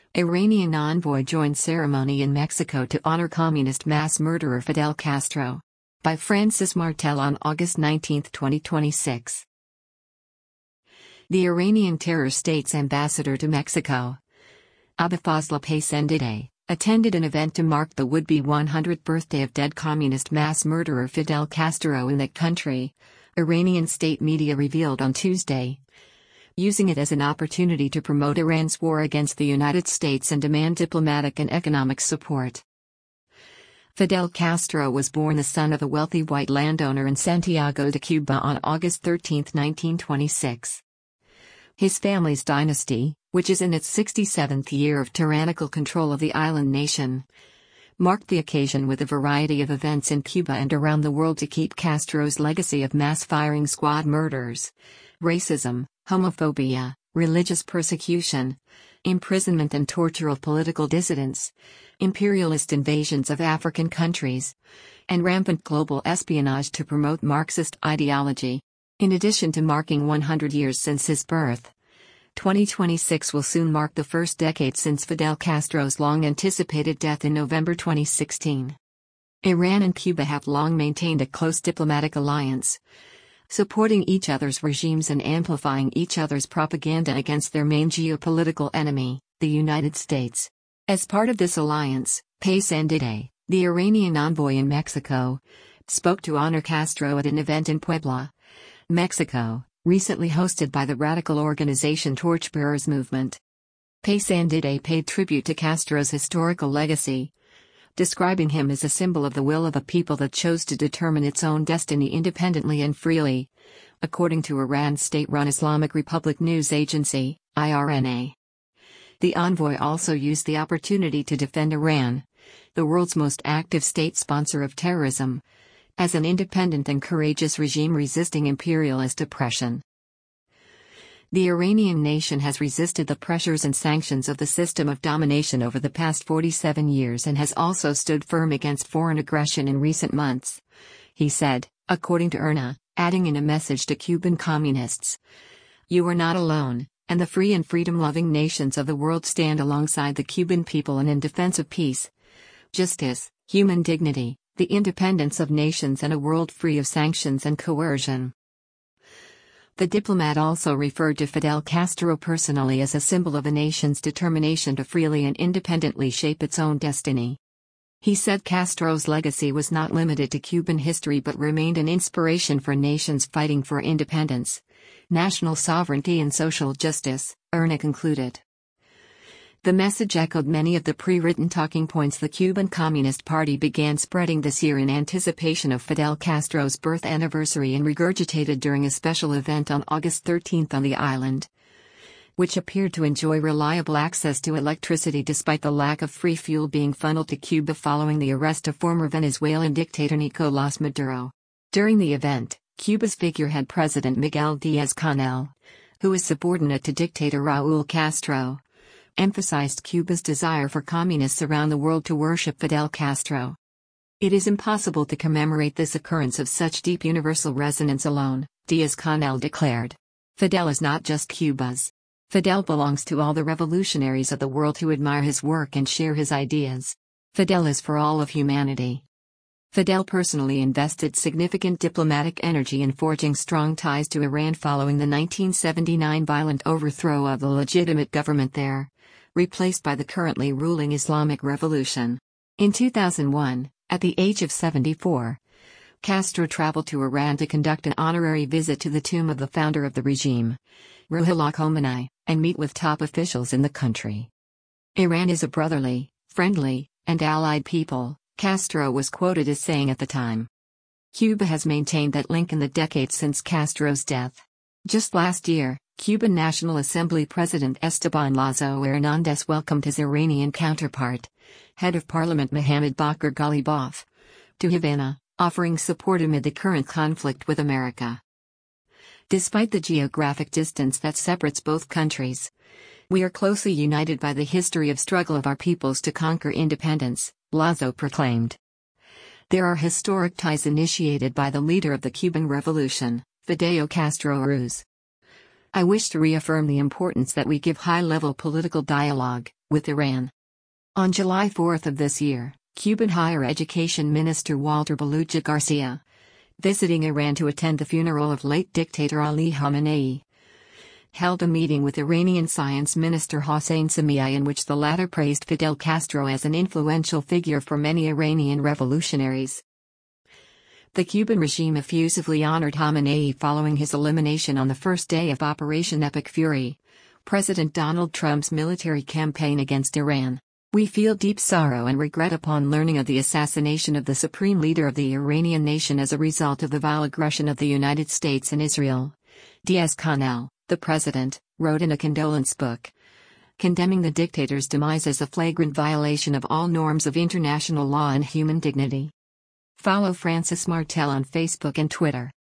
Iranian envoy joined ceremony in Mexico to honor communist mass murderer Fidel Castro. By Francis Martel on August 19, 2026. The Iranian terror state's ambassador to Mexico, Abifazla Paysandeh, attended an event to mark the would-be 100th birthday of dead communist mass murderer Fidel Castro in that country, Iranian state media revealed on Tuesday, using it as an opportunity to promote Iran's war against the United States and demand diplomatic and economic support. Fidel Castro was born the son of a wealthy white landowner in Santiago de Cuba on August 13, 1926. His family's dynasty, which is in its 67th year of tyrannical control of the island nation, marked the occasion with a variety of events in Cuba and around the world to keep Castro's legacy of mass firing squad murders, racism, homophobia, religious persecution, imprisonment and torture of political dissidents, imperialist invasions of African countries, and rampant global espionage to promote Marxist ideology. In addition to marking 100 years since his birth, 2026 will soon mark the first decade since Fidel Castro's long-anticipated death in November 2016. Iran and Cuba have long maintained a close diplomatic alliance, supporting each other's regimes and amplifying each other's propaganda against their main geopolitical enemy, the United States. As part of this alliance, Paysandeh, the Iranian envoy in Mexico, spoke to honor Castro at an event in Puebla, Mexico, recently hosted by the radical organization Torchbearers Movement. Paysandeh paid tribute to Castro's historical legacy, describing him as a symbol of the will of a people that chose to determine its own destiny independently and freely, according to Iran's state-run Islamic Republic news agency, IRNA. The envoy also used the opportunity to defend Iran, the world's most active state sponsor of terrorism, as an independent and courageous regime resisting imperialist oppression. The Iranian nation has resisted the pressures and sanctions of the system of domination over the past 47 years and has also stood firm against foreign aggression in recent months, he said, according to IRNA, adding in a message to Cuban communists, "You are not alone, and the free and freedom-loving nations of the world stand alongside the Cuban people and in defense of peace, justice, human dignity, the independence of nations and a world free of sanctions and coercion." The diplomat also referred to Fidel Castro personally as a symbol of a nation's determination to freely and independently shape its own destiny. He said Castro's legacy was not limited to Cuban history but remained an inspiration for nations fighting for independence, national sovereignty and social justice, IRNA concluded. The message echoed many of the pre-written talking points the Cuban Communist Party began spreading this year in anticipation of Fidel Castro's birth anniversary and regurgitated during a special event on August 13 on the island, which appeared to enjoy reliable access to electricity despite the lack of free fuel being funneled to Cuba following the arrest of former Venezuelan dictator Nicolás Maduro. During the event, Cuba's figurehead President Miguel Díaz-Canel, who is subordinate to dictator Raúl Castro, emphasized Cuba's desire for communists around the world to worship Fidel Castro. "It is impossible to commemorate this occurrence of such deep universal resonance alone," Díaz-Canel declared. "Fidel is not just Cuba's. Fidel belongs to all the revolutionaries of the world who admire his work and share his ideas. Fidel is for all of humanity." Fidel personally invested significant diplomatic energy in forging strong ties to Iran following the 1979 violent overthrow of the legitimate government there, replaced by the currently ruling Islamic Revolution. In 2001, at the age of 74, Castro traveled to Iran to conduct an honorary visit to the tomb of the founder of the regime, Ruhollah Khomeini, and meet with top officials in the country. "Iran is a brotherly, friendly, and allied people," Castro was quoted as saying at the time. Cuba has maintained that link in the decades since Castro's death. Just last year, Cuban National Assembly President Esteban Lazo Hernández welcomed his Iranian counterpart, head of parliament Mohammad Bakr Ghalibaf, to Havana, offering support amid the current conflict with America. "Despite the geographic distance that separates both countries, we are closely united by the history of struggle of our peoples to conquer independence," Lazo proclaimed. "There are historic ties initiated by the leader of the Cuban Revolution, Fidel Castro Ruz. I wish to reaffirm the importance that we give high-level political dialogue with Iran. On July 4 of this year, Cuban Higher Education Minister Walter Balucha Garcia, visiting Iran to attend the funeral of late dictator Ali Khamenei, held a meeting with Iranian Science Minister Hossein Samiei in which the latter praised Fidel Castro as an influential figure for many Iranian revolutionaries. The Cuban regime effusively honored Khamenei following his elimination on the first day of Operation Epic Fury, President Donald Trump's military campaign against Iran. We feel deep sorrow and regret upon learning of the assassination of the supreme leader of the Iranian nation as a result of the vile aggression of the United States and Israel. Diaz-Canel, the president, wrote in a condolence book, condemning the dictator's demise as a flagrant violation of all norms of international law and human dignity. Follow Francis Martel on Facebook and Twitter.